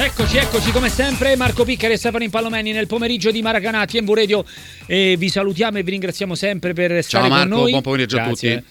Eccoci come sempre, Marco Piccari e Stefano Impallomeni nel pomeriggio di Maracanã, TNV Radio, vi salutiamo e vi ringraziamo sempre per stare Marco, con noi. Buon pomeriggio. Grazie. A tutti.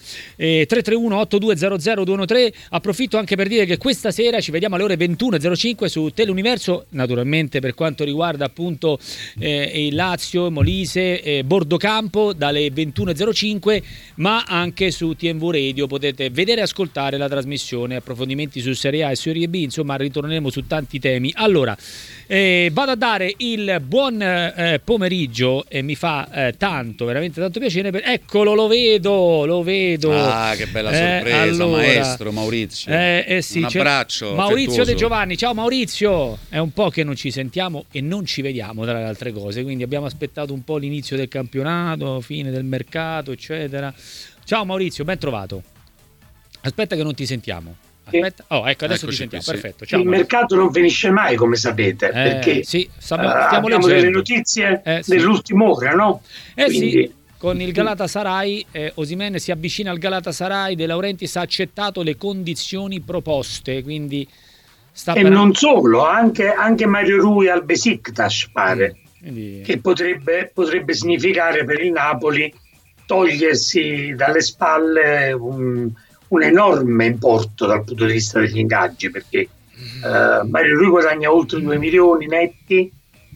331-8200-213, approfitto anche per dire che questa sera ci vediamo alle ore 21.05 su Teleuniverso, naturalmente per quanto riguarda appunto il Lazio, Molise, Bordocampo dalle 21.05, ma anche su TNV Radio potete vedere e ascoltare la trasmissione, approfondimenti su Serie A e Serie B, insomma ritorneremo su tanti temi. Allora, vado a dare il buon pomeriggio e mi fa veramente tanto piacere. Eccolo, lo vedo. Ah, che bella sorpresa, allora, maestro Maurizio. Sì, un abbraccio Maurizio affettuoso. De Giovanni. Ciao Maurizio, è un po' che non ci sentiamo e non ci vediamo tra le altre cose, quindi abbiamo aspettato un po' l'inizio del campionato, fine del mercato, eccetera. Ciao Maurizio, ben trovato. Aspetta che non ti sentiamo. Aspetta. Oh, ecco, adesso ti sentiamo. Sì. Perfetto. Ciao, il mercato non finisce mai, come sapete, perché sì, stiamo abbiamo leggendo delle notizie sì. dell'ultima ora, no? Quindi, sì, con il Galatasaray, Osimhen si avvicina al Galatasaray, De Laurentiis ha accettato le condizioni proposte, quindi non solo, anche Mario Rui al Besiktas pare, che potrebbe significare per il Napoli togliersi dalle spalle un enorme importo dal punto di vista degli ingaggi, perché Mario Rui guadagna oltre 2 milioni netti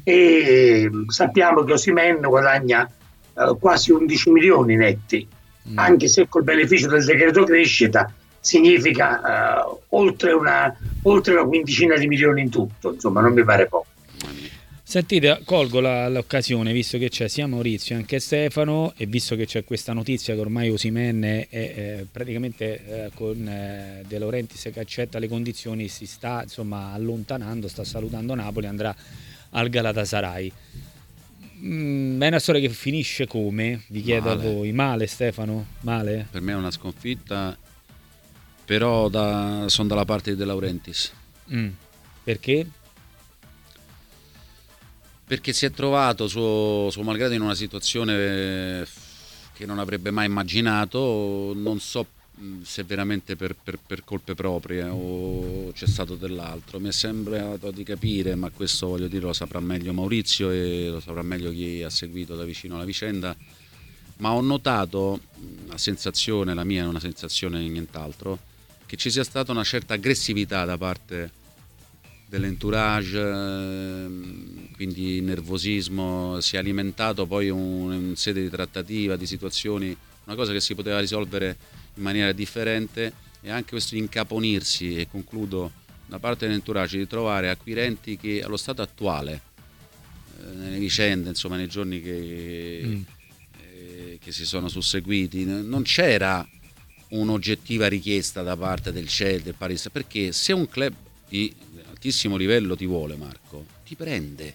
e sappiamo che Osimhen guadagna quasi 11 milioni netti, anche se col beneficio del decreto crescita significa oltre una quindicina di milioni in tutto, insomma non mi pare poco. Sentite, colgo l'occasione, visto che c'è sia Maurizio che anche Stefano, e visto che c'è questa notizia che ormai Osimhen è praticamente con De Laurentiis che accetta le condizioni, si sta insomma allontanando, sta salutando Napoli, andrà al Galatasaray. È una storia che finisce come? Vi chiedo male. A voi. Male, Stefano? Male? Per me è una sconfitta, però sono dalla parte di De Laurentiis. Perché? Perché si è trovato suo malgrado in una situazione che non avrebbe mai immaginato, non so se veramente per colpe proprie o c'è stato dell'altro. Mi è sembrato di capire, ma questo voglio dire lo saprà meglio Maurizio e lo saprà meglio chi ha seguito da vicino la vicenda, ma ho notato la sensazione, la mia è una sensazione nient'altro, che ci sia stata una certa aggressività da parte dell'entourage, quindi nervosismo, si è alimentato poi in sede di trattativa, di situazioni, una cosa che si poteva risolvere in maniera differente, e anche questo incaponirsi, e concludo, da parte dell'entourage di trovare acquirenti che allo stato attuale, nelle vicende, insomma nei giorni che si sono susseguiti, non c'era un'oggettiva richiesta da parte del Chelsea, del Paris, perché se un club di altissimo livello ti vuole, Marco, ti prende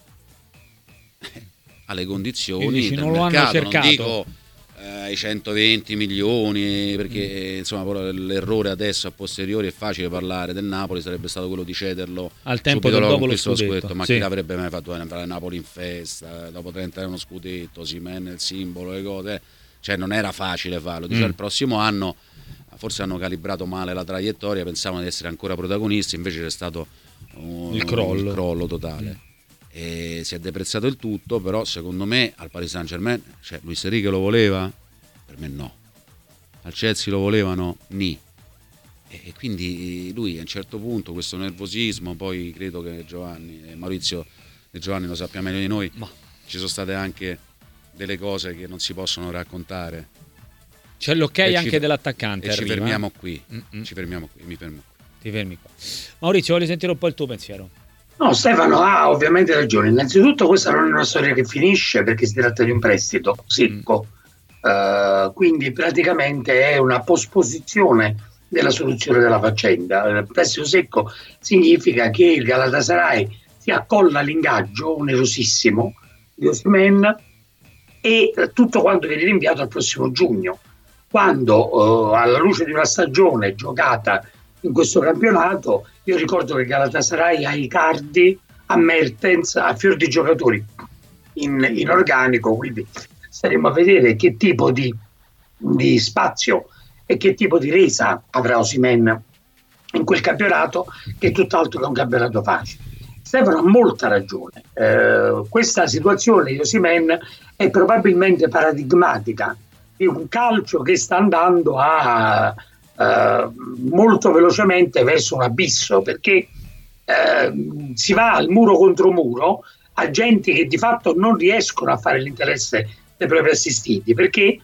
alle condizioni del mercato, non dico ai 120 milioni, perché insomma l'errore adesso a posteriori è facile parlare del Napoli, sarebbe stato quello di cederlo al tempo del dopo lo scudetto, ma sì. chi l'avrebbe mai fatto entrare Napoli in festa dopo 30 anni uno scudetto, Osimhen il simbolo, le cose, cioè non era facile farlo. Diciamo, il prossimo anno forse hanno calibrato male la traiettoria, pensavano di essere ancora protagonisti, invece c'è stato il crollo totale. E si è deprezzato il tutto, però secondo me al Paris Saint-Germain, cioè Luis Enrique lo voleva? Per me no. Al Chelsea lo volevano? Ni. E quindi lui a un certo punto questo nervosismo, poi credo che Maurizio e Giovanni lo sappia meglio di noi, ci sono state anche delle cose che non si possono raccontare. C'è l'ok anche dell'attaccante. E arriva. Ci fermiamo qui. Mi fermo qui. Ti fermi qua. Maurizio, voglio sentire un po' il tuo pensiero. No, Stefano ha ovviamente ragione. Innanzitutto questa non è una storia che finisce, perché si tratta di un prestito secco, quindi praticamente è una posposizione della soluzione della faccenda. Il prestito secco significa che il Galatasaray si accolla l'ingaggio onerosissimo di Osimhen e tutto quanto viene rinviato al prossimo giugno, quando alla luce di una stagione giocata in questo campionato, io ricordo che Galatasaray ha Icardi, a Mertens, a fior di giocatori in organico, quindi staremo a vedere che tipo di spazio e che tipo di resa avrà Osimhen in quel campionato, che è tutt'altro che un campionato facile. Stefano ha molta ragione. Questa situazione di Osimhen è probabilmente paradigmatica di un calcio che sta andando molto velocemente verso un abisso, perché si va al muro contro muro, agenti che di fatto non riescono a fare l'interesse dei propri assistiti, perché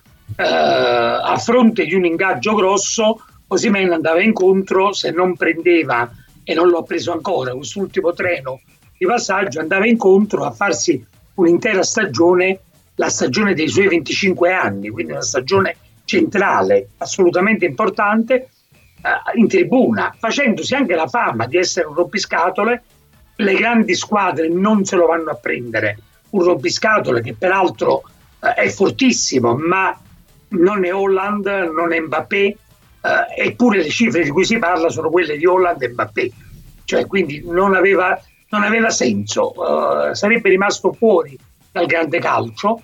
a fronte di un ingaggio grosso Osimhen andava incontro, se non prendeva, e non l'ho preso ancora, quest'ultimo treno di passaggio, andava incontro a farsi un'intera stagione, la stagione dei suoi 25 anni, quindi una stagione centrale, assolutamente importante, in tribuna, facendosi anche la fama di essere un rompiscatole. Le grandi squadre non se lo vanno a prendere, un rompiscatole che peraltro è fortissimo, ma non è Haaland, non è Mbappé, eppure le cifre di cui si parla sono quelle di Haaland e Mbappé, cioè quindi non aveva senso, sarebbe rimasto fuori dal grande calcio.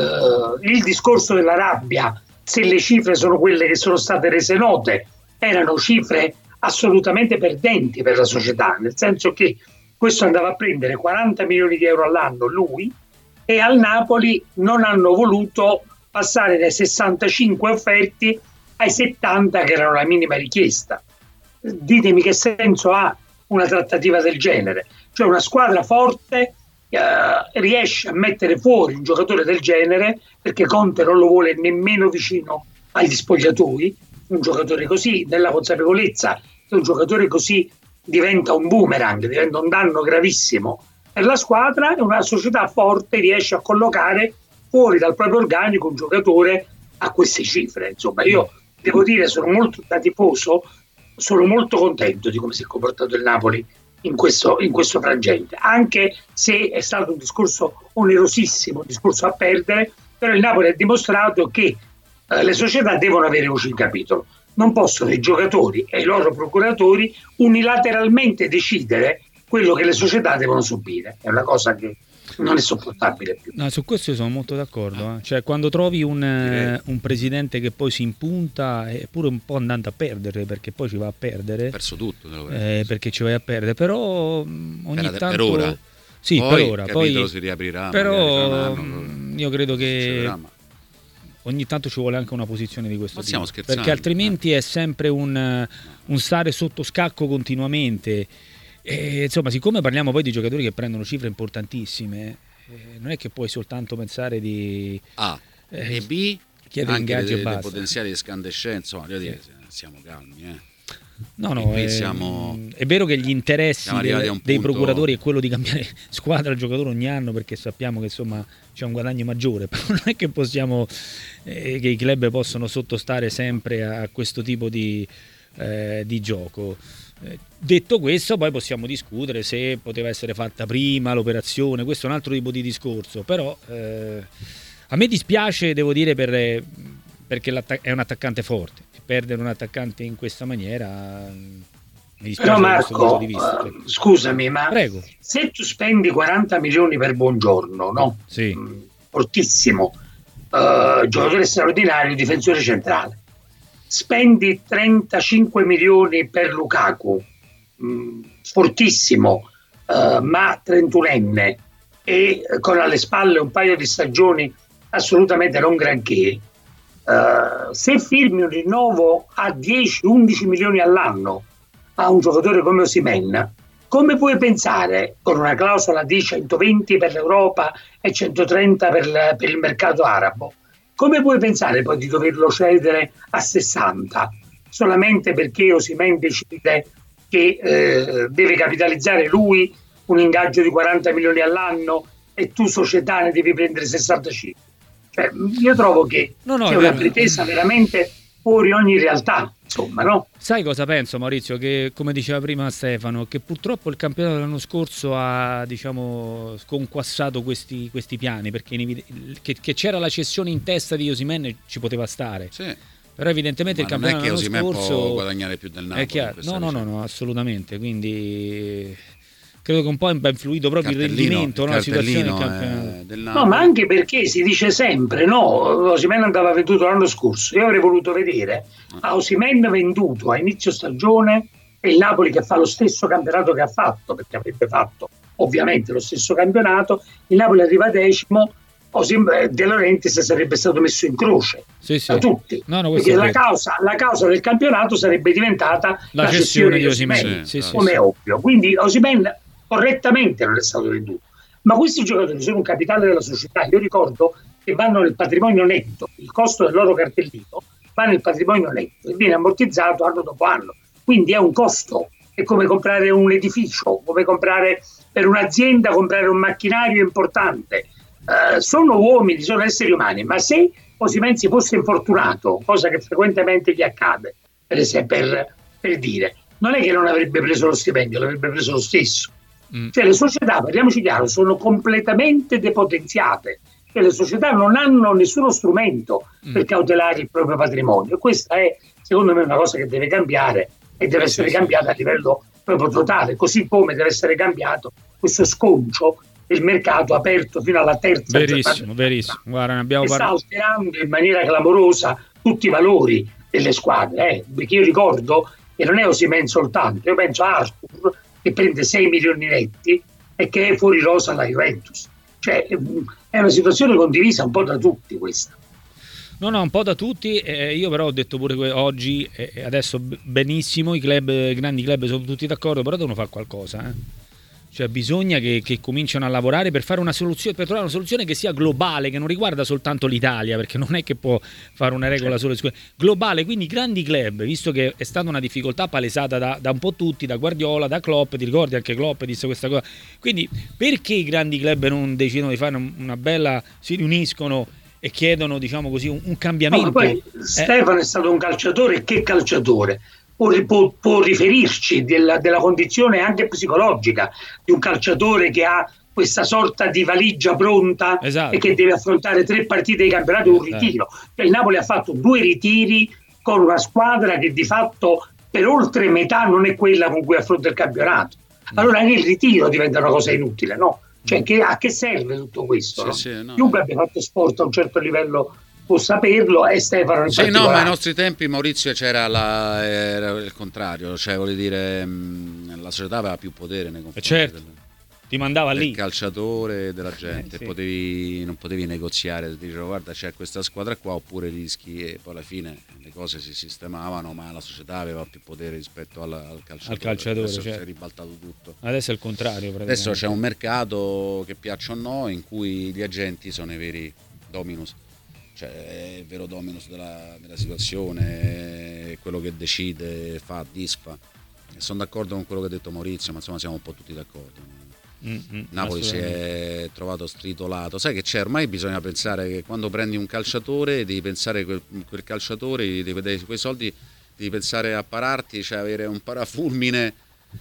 Il discorso della rabbia, se le cifre sono quelle che sono state rese note, erano cifre assolutamente perdenti per la società, nel senso che questo andava a prendere 40 milioni di euro all'anno lui, e al Napoli non hanno voluto passare dai 65 offerti ai 70 che erano la minima richiesta. Ditemi che senso ha una trattativa del genere, cioè una squadra forte riesce a mettere fuori un giocatore del genere, perché Conte non lo vuole nemmeno vicino agli spogliatoi, un giocatore così, nella consapevolezza che un giocatore così diventa un boomerang, diventa un danno gravissimo per la squadra, e una società forte riesce a collocare fuori dal proprio organico un giocatore a queste cifre. Insomma, io devo dire, sono molto da tifoso, sono molto contento di come si è comportato il Napoli in questo frangente, anche se è stato un discorso onerosissimo, un discorso a perdere, però il Napoli ha dimostrato che le società devono avere voce in capitolo, non possono i giocatori e i loro procuratori unilateralmente decidere quello che le società devono subire. È una cosa che non è sopportabile più. No, su questo io sono molto d'accordo. Cioè, quando trovi un presidente che poi si impunta, è pure un po' andando a perdere, perché poi ci va a perdere. Ha perso tutto. Perché ci vai a perdere, però ogni tanto... Per ora. Sì, poi, per ora. Poi si riaprirà. Però io credo che ogni tanto ci vuole anche una posizione di questo tipo, perché altrimenti è sempre un stare sotto scacco continuamente. E, insomma, siccome parliamo poi di giocatori che prendono cifre importantissime, non è che puoi soltanto pensare di e B chiedere ingaggi e basta. Dei potenziali di escandescenza, insomma, voglio dire, siamo calmi, No, è vero che gli interessi dei procuratori è quello di cambiare squadra al giocatore ogni anno, perché sappiamo che insomma c'è un guadagno maggiore, però non è che possiamo che i club possono sottostare sempre a questo tipo di gioco. Detto questo, poi possiamo discutere se poteva essere fatta prima l'operazione, questo è un altro tipo di discorso, però a me dispiace, devo dire, perché è un attaccante forte, e perdere un attaccante in questa maniera mi dispiace. Però Marco, scusami, ma prego. Se tu spendi 40 milioni per Buongiorno, no? Sì. Fortissimo, giocatore straordinario, difensore centrale, spendi 35 milioni per Lukaku, fortissimo, ma 31enne e con alle spalle un paio di stagioni assolutamente non granché, se firmi un rinnovo a 10-11 milioni all'anno a un giocatore come Osimhen, come puoi pensare, con una clausola di 120 per l'Europa e 130 per il mercato arabo, come puoi pensare poi di doverlo cedere a 60 solamente perché Osimhen decide che deve capitalizzare lui un ingaggio di 40 milioni all'anno e tu società ne devi prendere 65? Cioè, io trovo che sia una pretesa veramente fuori ogni realtà, insomma, no? Sai cosa penso, Maurizio? Che, come diceva prima Stefano, che purtroppo il campionato dell'anno scorso ha, diciamo, sconquassato questi piani, perché che c'era la cessione in testa di Osimhen ci poteva stare. Sì. Però evidentemente il campionato dell'anno scorso... Non è che Osimhen può guadagnare più del Napoli. È chiaro. No, assolutamente. Quindi... credo che un po' abbia influito proprio il rendimento, la situazione del campionato. No, ma anche perché si dice sempre, no, Osimhen andava venduto l'anno scorso. Io avrei voluto vedere a Osimhen venduto a inizio stagione e il Napoli che fa lo stesso campionato che ha fatto, perché avrebbe fatto ovviamente lo stesso campionato, il Napoli arriva decimo, De Laurentiis sarebbe stato messo in croce da tutti, perché la causa del campionato sarebbe diventata la cessione di Osimhen, come è ovvio. Quindi Osimhen correttamente non è stato venduto, ma questi giocatori sono un capitale della società. Io ricordo che vanno nel patrimonio netto, il costo del loro cartellino va nel patrimonio netto e viene ammortizzato anno dopo anno, quindi è un costo, è come comprare un edificio, come comprare per un'azienda, comprare un macchinario importante. Sono uomini, sono esseri umani, ma se Osimhen si fosse infortunato, cosa che frequentemente gli accade, per dire, non è che non avrebbe preso lo stipendio, l'avrebbe preso lo stesso. Cioè le società, parliamoci chiaro, sono completamente depotenziate, cioè le società non hanno nessuno strumento per cautelare il proprio patrimonio, e questa è secondo me una cosa che deve cambiare e deve essere cambiata a livello proprio totale, così come deve essere cambiato questo sconcio del mercato aperto fino alla terza verissimo. Guarda, ne abbiamo sta alterando in maniera clamorosa tutti i valori delle squadre, perché io ricordo che non è Osimhen soltanto, io penso a Arthur che prende 6 milioni netti e che è fuori rosa alla Juventus, cioè è una situazione condivisa un po' da tutti questa. No, un po' da tutti, io però ho detto pure oggi, adesso benissimo, i grandi club sono tutti d'accordo, però devono fare qualcosa, Cioè bisogna che cominciano a lavorare per fare una soluzione, per trovare una soluzione che sia globale, che non riguarda soltanto l'Italia, perché non è che può fare una regola solo globale. Quindi i grandi club, visto che è stata una difficoltà palesata da un po' tutti, da Guardiola, da Klopp, ti ricordi anche Klopp disse questa cosa, quindi perché i grandi club non decidono di fare una bella, si riuniscono e chiedono, diciamo così, un cambiamento? Ma poi Stefano è stato un calciatore, che calciatore? Può riferirci della condizione anche psicologica di un calciatore che ha questa sorta di valigia pronta, esatto, e che deve affrontare 3 partite di campionato e un ritiro. Cioè, il Napoli ha fatto 2 ritiri con una squadra che di fatto per oltre metà non è quella con cui affronta il campionato. Allora anche il ritiro diventa una cosa inutile, no? Cioè a che serve tutto questo? No? Chiunque abbia fatto sport a un certo livello può saperlo, e Stefano in particolare. No, ma ai nostri tempi, Maurizio, era il contrario, cioè vuol dire la società aveva più potere nei confronti ti mandava lì il calciatore, della gente, non potevi negoziare, ti dicevo guarda c'è questa squadra qua oppure rischi, e poi alla fine le cose si sistemavano, ma la società aveva più potere rispetto al calciatore. Adesso si è ribaltato tutto, adesso è il contrario, adesso c'è un mercato, che piaccia o no, in cui gli agenti sono i veri dominus, cioè è il vero dominus della situazione, è quello che decide, fa, disfa. E sono d'accordo con quello che ha detto Maurizio, ma insomma siamo un po' tutti d'accordo. Napoli si è trovato stritolato, sai che c'è, ormai bisogna pensare che quando prendi un calciatore devi pensare quel calciatore, devi vedere quei soldi, devi pensare a pararti, cioè avere un parafulmine,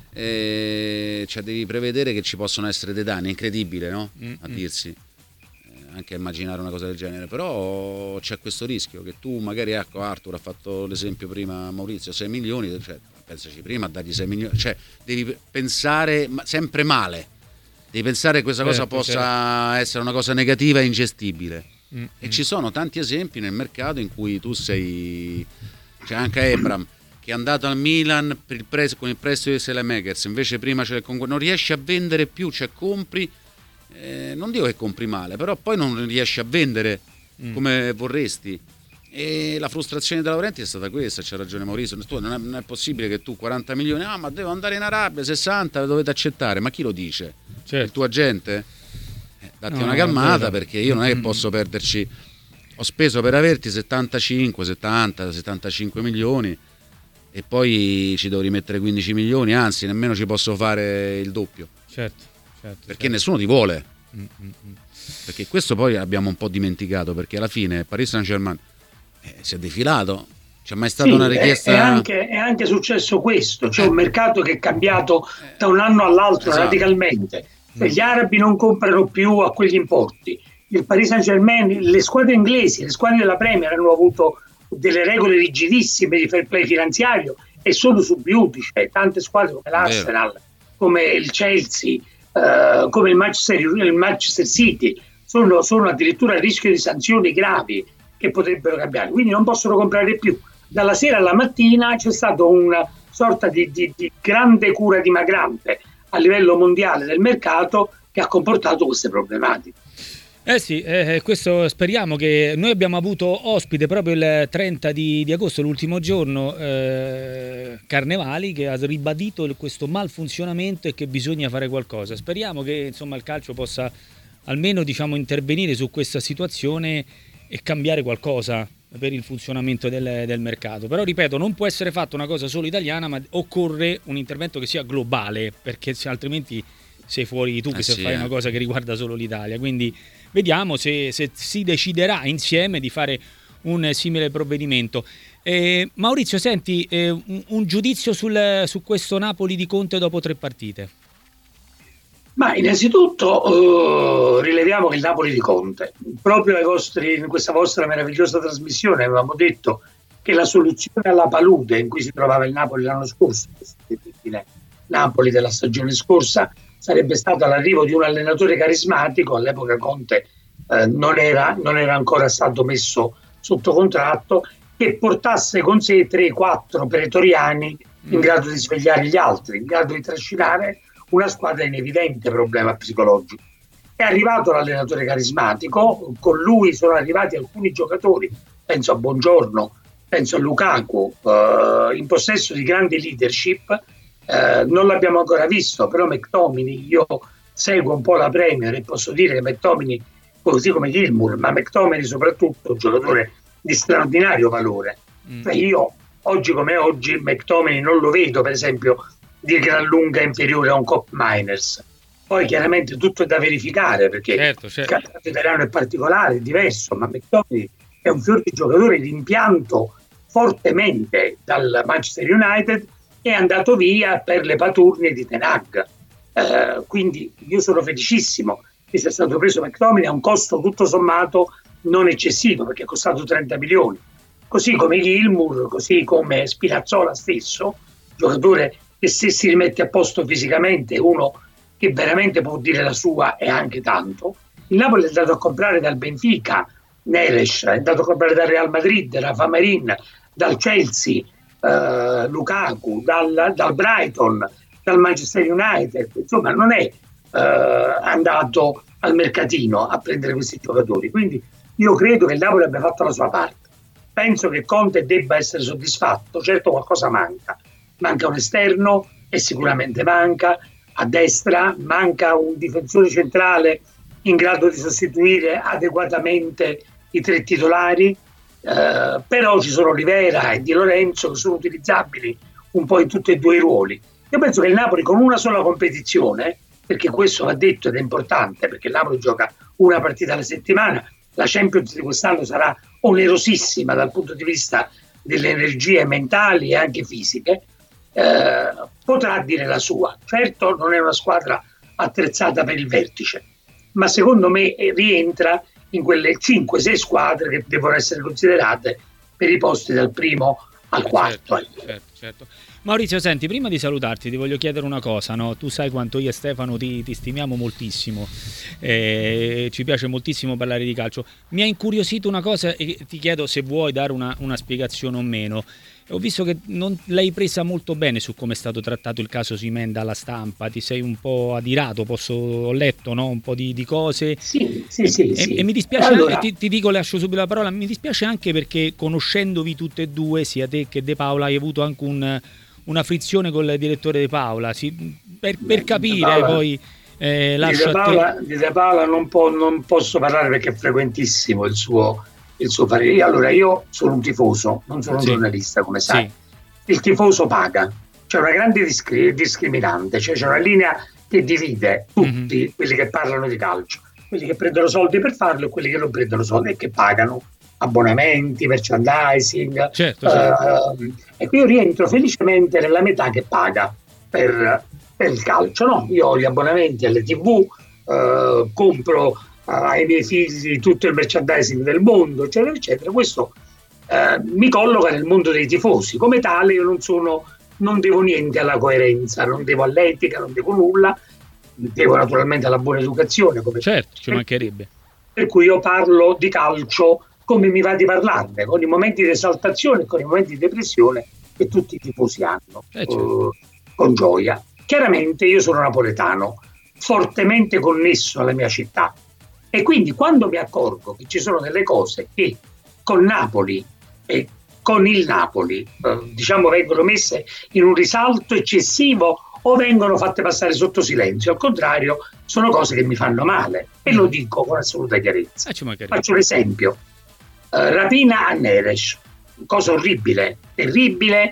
cioè devi prevedere che ci possono essere dei danni, incredibile, no? A dirsi, anche immaginare una cosa del genere, però c'è questo rischio che tu magari, ecco, Arthur ha fatto l'esempio prima, Maurizio, 6 milioni, cioè pensaci prima a dargli 6 milioni, cioè devi pensare sempre male, devi pensare che questa cosa possa essere una cosa negativa e ingestibile. E ci sono tanti esempi nel mercato in cui tu sei, c'è anche Ebram che è andato al Milan con il prestito di Saelemaekers, invece prima non riesci a vendere più, cioè compri, non dico che compri male, però poi non riesci a vendere come vorresti, e la frustrazione della Laurenti è stata questa. C'ha ragione Maurizio, non è possibile che tu 40 milioni, ma devo andare in Arabia, 60 dovete accettare, ma chi lo dice? Il tuo agente? Datti una calmata, perché io non è che posso perderci, ho speso per averti 75 milioni e poi ci devo rimettere 15 milioni, anzi nemmeno ci posso fare il doppio, perché nessuno ti vuole, perché questo poi abbiamo un po' dimenticato, perché alla fine Paris Saint-Germain si è defilato, c'è mai stata una richiesta? È anche successo questo, c'è un mercato che è cambiato da un anno all'altro, radicalmente. Gli arabi non comprano più a quegli importi, il Paris Saint-Germain, le squadre inglesi, le squadre della Premier hanno avuto delle regole rigidissime di fair play finanziario e sono subbiuti, cioè tante squadre come l'Arsenal, come il Chelsea, come il Manchester City sono addirittura a rischio di sanzioni gravi che potrebbero cambiare, quindi non possono comprare più. Dalla sera alla mattina c'è stata una sorta di grande cura dimagrante a livello mondiale del mercato che ha comportato queste problematiche. Sì, questo speriamo che noi abbiamo avuto ospite proprio il 30 di agosto, l'ultimo giorno, Carnevali, che ha ribadito questo malfunzionamento e che bisogna fare qualcosa. Speriamo che insomma il calcio possa almeno intervenire su questa situazione e cambiare qualcosa per il funzionamento del mercato. Però ripeto, non può essere fatta una cosa solo italiana, ma occorre un intervento che sia globale, perché altrimenti sei fuori tu se fai una cosa che riguarda solo l'Italia. Quindi vediamo se si deciderà insieme di fare un simile provvedimento. Maurizio, senti, un giudizio su questo Napoli di Conte dopo 3 partite. Ma innanzitutto rileviamo che il Napoli di Conte, proprio in questa vostra meravigliosa trasmissione avevamo detto che la soluzione alla palude in cui si trovava il Napoli l'anno scorso, questo terribile Napoli della stagione scorsa, sarebbe stato l'arrivo di un allenatore carismatico. All'epoca Conte non era ancora stato messo sotto contratto, che portasse con sé 3-4 pretoriani in grado di svegliare gli altri, in grado di trascinare una squadra in evidente problema psicologico. È arrivato l'allenatore carismatico, con lui sono arrivati alcuni giocatori, penso a Buongiorno, penso a Lukaku, in possesso di grande leadership. Non l'abbiamo ancora visto, però McTominay, io seguo un po' la Premier e posso dire che McTominay, così come Gilmour, ma McTominay soprattutto, un giocatore di straordinario valore. Cioè io, oggi come oggi, McTominay non lo vedo, per esempio, di gran lunga inferiore a un Cop Miners. Poi chiaramente tutto è da verificare, perché certo. Il campionato italiano è particolare, è diverso, ma McTominay è un fior di giocatore di impianto fortemente dal Manchester United, è andato via per le paturnie di Ten Hag. Quindi io sono felicissimo che sia stato preso McTominay a un costo tutto sommato non eccessivo, perché è costato 30 milioni. Così come Gilmour, così come Spinazzola stesso, giocatore che se si rimette a posto fisicamente è uno che veramente può dire la sua e anche tanto. Il Napoli è andato a comprare dal Benfica Neres, è andato a comprare dal Real Madrid Rafa Marin, dal Chelsea Lukaku, dal Brighton, dal Manchester United. Insomma, non è andato al mercatino a prendere questi giocatori. Quindi io credo che il Napoli abbia fatto la sua parte. Penso che Conte debba essere soddisfatto. Certo, qualcosa manca un esterno, e sicuramente manca a destra, manca un difensore centrale in grado di sostituire adeguatamente i 3 titolari, però ci sono Olivera e Di Lorenzo che sono utilizzabili un po' in tutti e 2 i ruoli. Io penso che il Napoli, con una sola competizione, perché questo va detto ed è importante, perché il Napoli gioca una partita alla settimana, la Champions di quest'anno sarà onerosissima dal punto di vista delle energie mentali e anche fisiche, potrà dire la sua. Certo, non è una squadra attrezzata per il vertice, ma secondo me rientra in quelle 5-6 squadre che devono essere considerate per i posti dal primo al quarto. Certo. Maurizio, senti, prima di salutarti ti voglio chiedere una cosa, no? Tu sai quanto io e Stefano ti stimiamo moltissimo, ci piace moltissimo parlare di calcio. Mi ha incuriosito una cosa e ti chiedo se vuoi dare una spiegazione o meno. Ho visto che non l'hai presa molto bene su come è stato trattato il caso Osimhen dalla stampa, ti sei un po' adirato, ho letto, no? Un po' di cose. Sì. E mi dispiace, allora, ti dico, lascio subito la parola, mi dispiace anche perché conoscendovi tutte e due, sia te che De Paola, hai avuto anche una frizione con il direttore De Paola, per capire Paola, poi lascio di De Paola non posso parlare perché è frequentissimo il suo parere. Allora, io sono un tifoso, non sono un giornalista, come sai. Sì. Il tifoso paga, c'è una grande discriminante, cioè c'è una linea che divide tutti quelli che parlano di calcio, quelli che prendono soldi per farlo e quelli che non prendono soldi e che pagano abbonamenti, merchandising. Certo. E qui io rientro felicemente nella metà che paga per il calcio, no? Io ho gli abbonamenti alle TV, compro ai miei figli tutto il merchandising del mondo, eccetera eccetera. Questo mi colloca nel mondo dei tifosi. Come tale io non devo niente alla coerenza, non devo all'etica, non devo nulla, devo naturalmente alla buona educazione, come certo, ci mancherebbe. Per cui io parlo di calcio come mi va di parlarne, con i momenti di esaltazione e con i momenti di depressione che tutti i tifosi hanno, certo. Con gioia. chiaramente io sono napoletano, fortemente connesso alla mia città, e quindi quando mi accorgo che ci sono delle cose che con Napoli e con il Napoli diciamo vengono messe in un risalto eccessivo o vengono fatte passare sotto silenzio, al contrario sono cose che mi fanno male, e lo dico con assoluta chiarezza. Faccio un esempio: rapina a Neres, cosa orribile, terribile,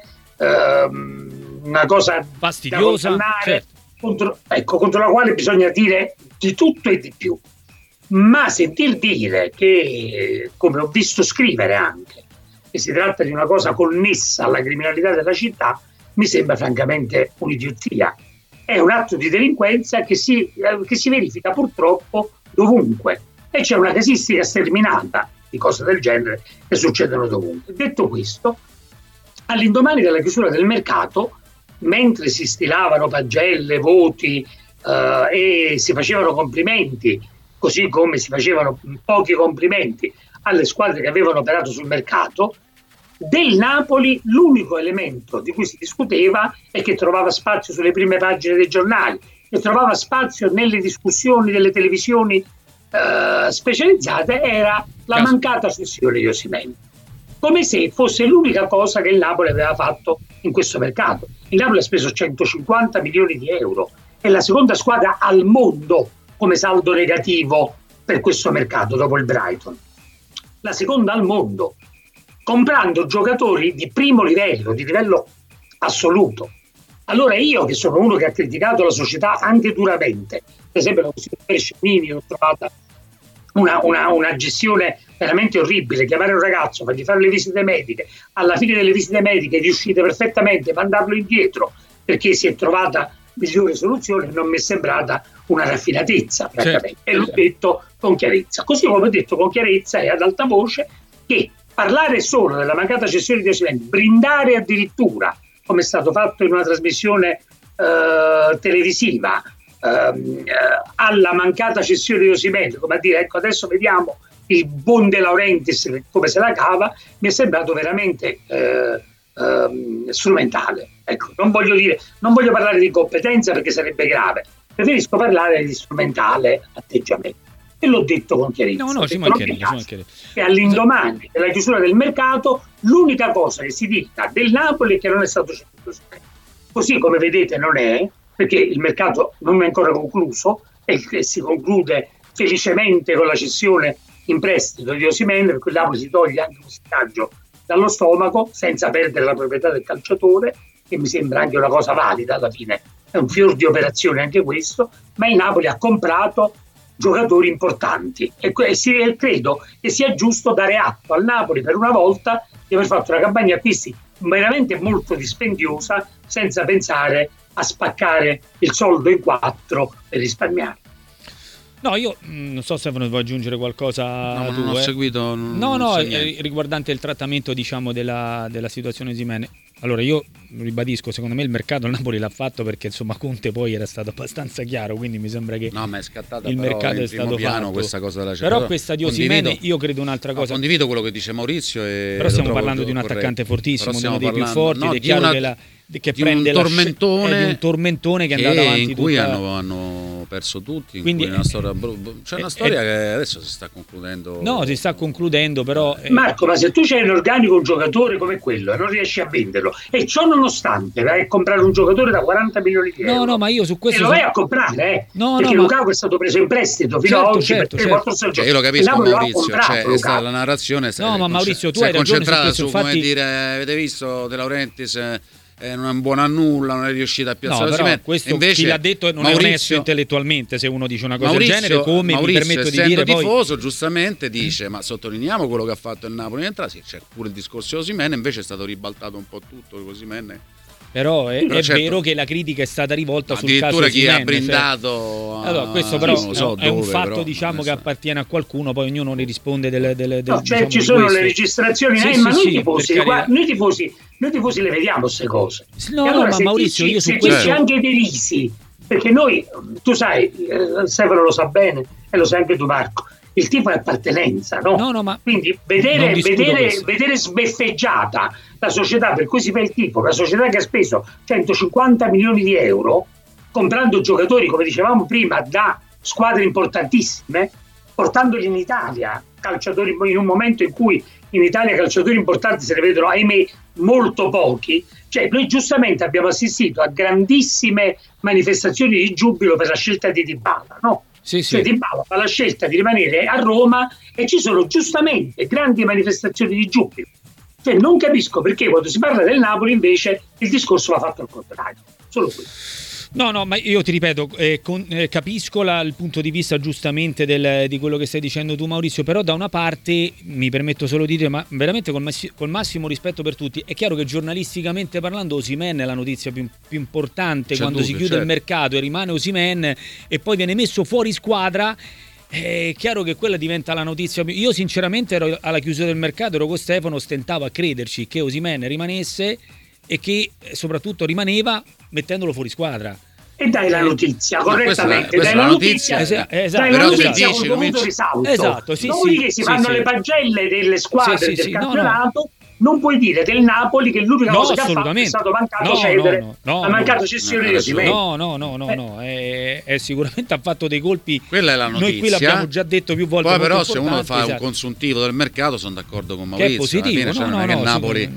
una cosa fastidiosa, certo. contro la quale bisogna dire di tutto e di più, ma sentir dire che, come ho visto scrivere anche, che si tratta di una cosa connessa alla criminalità della città, mi sembra francamente un'idiozia. È un atto di delinquenza che si verifica purtroppo dovunque, e c'è una casistica sterminata di cose del genere che succedono dovunque. Detto questo, all'indomani della chiusura del mercato, mentre si stilavano pagelle, voti e si facevano complimenti, così come si facevano pochi complimenti alle squadre che avevano operato sul mercato, del Napoli l'unico elemento di cui si discuteva e che trovava spazio sulle prime pagine dei giornali, che trovava spazio nelle discussioni delle televisioni specializzate, era la mancata cessione di Osimhen, come se fosse l'unica cosa che il Napoli aveva fatto in questo mercato. Il Napoli ha speso 150 milioni di euro, è la seconda squadra al mondo come saldo negativo per questo mercato dopo il Brighton, la seconda al mondo, comprando giocatori di primo livello, di livello assoluto. Allora io, che sono uno che ha criticato la società anche duramente, per esempio la questione Brescianini, ho trovato una gestione veramente orribile, chiamare un ragazzo, fargli fare le visite mediche, alla fine delle visite mediche riuscite perfettamente a mandarlo indietro perché si è trovata migliore soluzione, non mi è sembrata una raffinatezza, francamente, e l'ho detto con chiarezza. Così come ho detto con chiarezza e ad alta voce che parlare solo della mancata cessione di Osimhen, brindare addirittura, come è stato fatto in una trasmissione televisiva, alla mancata cessione di Osimhen, come a dire, ecco, adesso vediamo il buon De Laurentiis come se la cava, mi è sembrato veramente strumentale. Ecco, non voglio parlare di competenza perché sarebbe grave, preferisco parlare di strumentale atteggiamento, e l'ho detto con chiarezza. E all'indomani della chiusura del mercato l'unica cosa che si dica del Napoli è che non è stato ceduto, così come vedete non è, perché il mercato non è ancora concluso e si conclude felicemente con la cessione in prestito di Osimhen, per cui il Napoli si toglie anche un stiaggio dallo stomaco senza perdere la proprietà del calciatore, che mi sembra anche una cosa valida, alla fine è un fior di operazione anche questo, ma il Napoli ha comprato giocatori importanti e credo che sia giusto dare atto al Napoli per una volta di aver fatto una campagna acquisti veramente molto dispendiosa, senza pensare a spaccare il soldo in 4 per risparmiare. No, io non so se vuoi aggiungere qualcosa. No, non ho seguito. Riguardante il trattamento, diciamo, della situazione Osimhen. Allora io ribadisco, secondo me il mercato il Napoli l'ha fatto perché insomma Conte poi era stato abbastanza chiaro, quindi mi sembra che ma è scattata il mercato è stato fatto. Questa cosa della però questa di Osimhen io credo un'altra cosa. Condivido quello che dice Maurizio, però stiamo parlando di un attaccante fortissimo, uno dei più forti, ed è chiaro che prende un tormentone che è andato avanti in cui hanno perso tutti, quindi una storia c'è una storia che adesso si sta concludendo. No, si sta concludendo, però Marco, ma se tu c'hai in organico un giocatore come quello e non riesci a venderlo, e ciò nonostante vai a comprare un giocatore da 40 milioni di euro, no, ma io su questo e lo vai a comprare, perché Lukaku è stato preso in prestito fino a oggi per 4 stagioni. Io lo capisco, Maurizio, la narrazione ma Maurizio, tu hai ragione concentrata su come dire, avete visto De Laurentiis non è buono a nulla, non è riuscito a piazzare però questo invece, chi l'ha detto non Maurizio, è onesto intellettualmente se uno dice una cosa del genere, come Maurizio, mi permetto di dire tifoso poi... giustamente dice ma sottolineiamo quello che ha fatto il Napoli, sì, c'è pure il discorso di Osimhen, invece è stato ribaltato un po' tutto Osimhen. Però è vero che la critica è stata rivolta sul caso Osimhen, chi ha brindato allora, questo però è un fatto, però, diciamo, che appartiene a qualcuno, poi ognuno ne risponde diciamo, ci sono le registrazioni, ma noi tifosi le vediamo queste cose. Allora, ma Maurizio, io su questo c'è anche dei risi, perché noi, tu sai, Stefano lo sa bene e lo sai anche tu Marco, il tifo è appartenenza, no? Ma quindi vedere sbeffeggiata la società per cui si fa il tifo, la società che ha speso 150 milioni di euro, comprando giocatori, come dicevamo prima, da squadre importantissime, portandoli in Italia, calciatori in un momento in cui in Italia calciatori importanti se ne vedono, ahimè, molto pochi. Cioè, noi giustamente abbiamo assistito a grandissime manifestazioni di giubilo per la scelta di Dybala, no? Sì. Cioè Dybala fa la scelta di rimanere a Roma e ci sono giustamente grandi manifestazioni di giubilo. Cioè, non capisco perché quando si parla del Napoli invece il discorso va fatto al contrario. Solo questo. No, ma io ti ripeto, capisco il punto di vista giustamente di quello che stai dicendo tu, Maurizio, però da una parte mi permetto solo di dire, ma veramente col massimo rispetto per tutti, è chiaro che giornalisticamente parlando Osimhen è la notizia più importante quando si chiude il mercato e rimane Osimhen e poi viene messo fuori squadra. È chiaro che quella diventa la notizia. Io sinceramente ero alla chiusura del mercato, ero con Stefano, stentavo a crederci che Osimhen rimanesse e che soprattutto rimaneva mettendolo fuori squadra. E dai la notizia correttamente, questa dai la notizia, esatto. dai la notizia con dovuto risalto. Esatto, Dopodiché si fanno le pagelle delle squadre del campionato. Non puoi dire del Napoli che l'unica cosa che ha fatto è stato mancato cedere, ha mancato cessione di Osimhen. No, è sicuramente ha fatto dei colpi. Quella è la notizia. Noi qui l'abbiamo già detto più volte. Poi però se uno fa un consuntivo del mercato sono d'accordo con Maurizio. Che è positivo, non è che il Napoli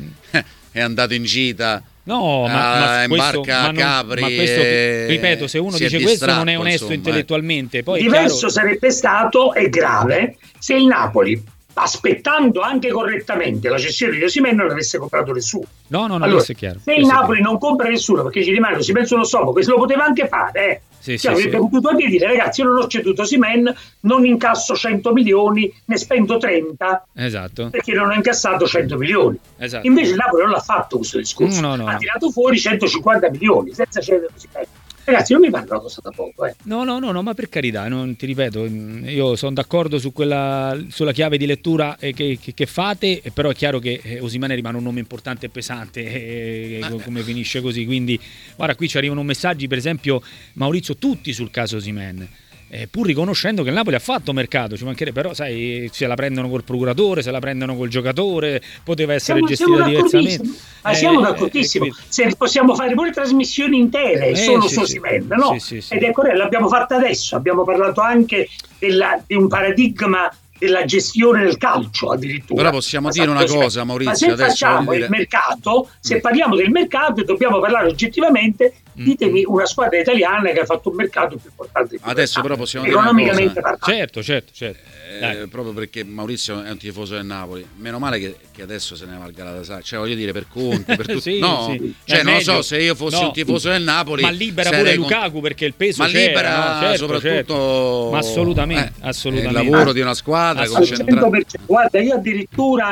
è andato in gita. No, ma questo, Capri, ma questo, ripeto, se uno dice questo non è onesto intellettualmente. Poi diverso sarebbe stato, è grave, se il Napoli, aspettando anche correttamente la cessione di Osimhen, non avesse comprato nessuno. No, allora, questo è chiaro. Se il Napoli non compra nessuno perché ci rimane Osimhen sullo stomaco, questo lo poteva anche fare, avrebbe potuto anche dire, ragazzi, io non ho ceduto Osimhen, non incasso 100 milioni, ne spendo 30, esatto, perché non ho incassato 100 milioni. Esatto. Invece il Napoli non l'ha fatto questo discorso, ha tirato fuori 150 milioni senza cedere Osimhen. Ragazzi, non mi pare una cosa da poco. No, ma per carità, non ti ripeto, io sono d'accordo sulla chiave di lettura che fate, però è chiaro che Osimhen rimane un nome importante e pesante come finisce così, quindi guarda, qui ci arrivano messaggi, per esempio Maurizio, tutti sul caso Osimhen. Pur riconoscendo che il Napoli ha fatto mercato, ci mancherebbe, però sai, se la prendono col procuratore, se la prendono col giocatore, poteva essere gestita diversamente. Siamo d'accordissimo. Se possiamo fare pure trasmissioni intere solo su Osimhen, no? Sì. Ed è corretto, l'abbiamo fatta adesso, abbiamo parlato anche di un paradigma della gestione del calcio addirittura. Però possiamo dire una cosa, Maurizio, ma se adesso facciamo il mercato, se parliamo del mercato e dobbiamo parlare oggettivamente, ditemi una squadra italiana che ha fatto un mercato più importante di adesso, però possiamo dire economicamente parlando. Certo. Proprio perché Maurizio è un tifoso del Napoli, meno male che adesso se ne va al Galatasaray, cioè voglio dire, per Conte, per tutti. Cioè non lo so, se io fossi un tifoso del Napoli, ma libera pure Lukaku perché il peso ma libera soprattutto ma assolutamente il lavoro di una squadra concentrata. Guarda, io addirittura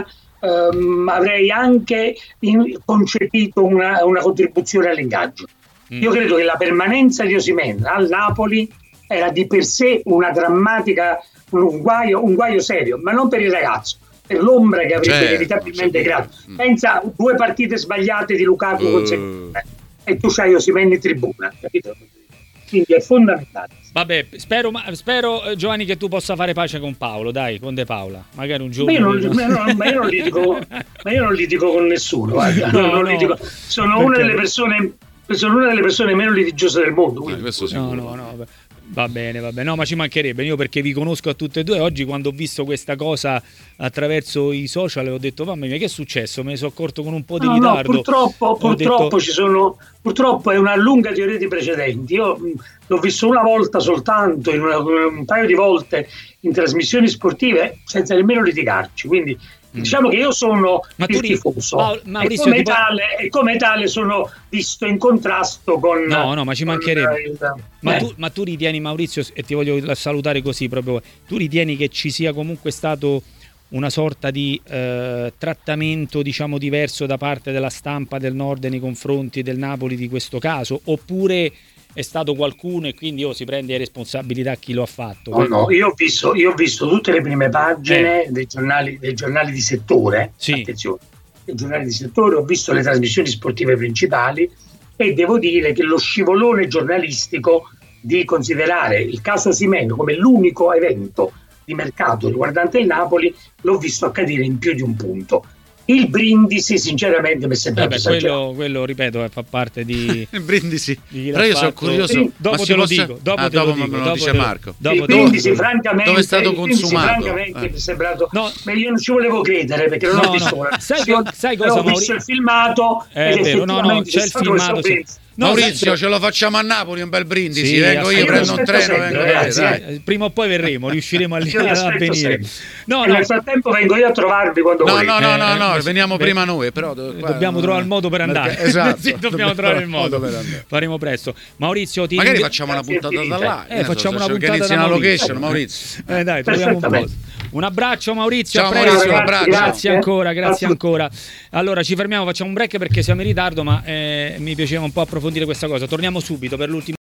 avrei anche concepito una contribuzione all'ingaggio. Io credo che la permanenza di Osimhen al Napoli era di per sé una drammatica, un guaio serio, ma non per il ragazzo, per l'ombra che avrebbe inevitabilmente creato. Pensa, 2 partite sbagliate di Lukaku consecutive e tu c'hai Osimhen in tribuna, capito? Quindi è fondamentale. Vabbè, spero Giovanni che tu possa fare pace con Paolo, dai, con De Paola, magari un giorno. Ma io non litigo con nessuno, guarda. Non litigo. Sono una delle persone meno litigiose del mondo. No. Va bene, no, ma ci mancherebbe, io perché vi conosco a tutte e due. Oggi quando ho visto questa cosa attraverso i social ho detto mamma mia, che è successo? Me ne sono accorto con un po' di ritardo. Purtroppo è una lunga teoria di precedenti. Io l'ho visto una volta soltanto, un paio di volte in trasmissioni sportive senza nemmeno litigarci, quindi diciamo che io sono il tifoso e come tale sono visto in contrasto con ma ci mancherebbe ma tu ritieni, Maurizio, e ti voglio salutare così proprio, tu ritieni che ci sia comunque stato una sorta di trattamento diciamo diverso da parte della stampa del Nord nei confronti del Napoli di questo caso, oppure è stato qualcuno e quindi si prende responsabilità chi lo ha fatto? No, io ho visto tutte le prime pagine dei giornali di settore, attenzione, dei giornali di settore, ho visto le trasmissioni sportive principali e devo dire che lo scivolone giornalistico di considerare il caso Osimhen come l'unico evento di mercato riguardante il Napoli l'ho visto accadere in più di un punto. Il brindisi sinceramente mi è sembrato esagerato. Quello ripeto, fa parte di il brindisi. di chi Però l'ha io sono fatto. curioso. Dopo te lo dico, dopo te lo dico, me lo dopo dice te lo- Marco. dopo Il te lo brindisi, dico. francamente, Dove è stato il brindisi, consumato? francamente, mi è sembrato. No. Ma io non ci volevo credere perché non No, ho visto no. la Sai versione, cosa, però ho visto il filmato È ed vero, no, effettivamente c'è il stato filmato. questo brindisi. No, Maurizio, ce lo facciamo a Napoli un bel brindisi. Sì, Vengo io, prendo un aspetto treno, sempre, vengo ragazzi, dai. prima o poi verremo, riusciremo a Io vi ad aspetto avvenire. sempre. No, E no, nel frattempo vengo io a trovarvi quando No, volete. no, veniamo beh, prima noi, però qua- dobbiamo trovare il modo per andare. Esatto. Sì, dobbiamo trovare il modo. per andare. Faremo presto. Maurizio, ti Magari ringrazio. facciamo una Grazie puntata da infinite. là. che ne so, Facciamo una se puntata organizzi da una Maurizio. location, Maurizio. Dai, troviamo un Perfettamente. posto. Un abbraccio Maurizio, Ciao, a presto. Maurizio, un abbraccio. Grazie ancora, A grazie tutti. ancora. Allora ci fermiamo, facciamo un break perché siamo in ritardo, ma mi piaceva un po' approfondire questa cosa. Torniamo subito per l'ultimo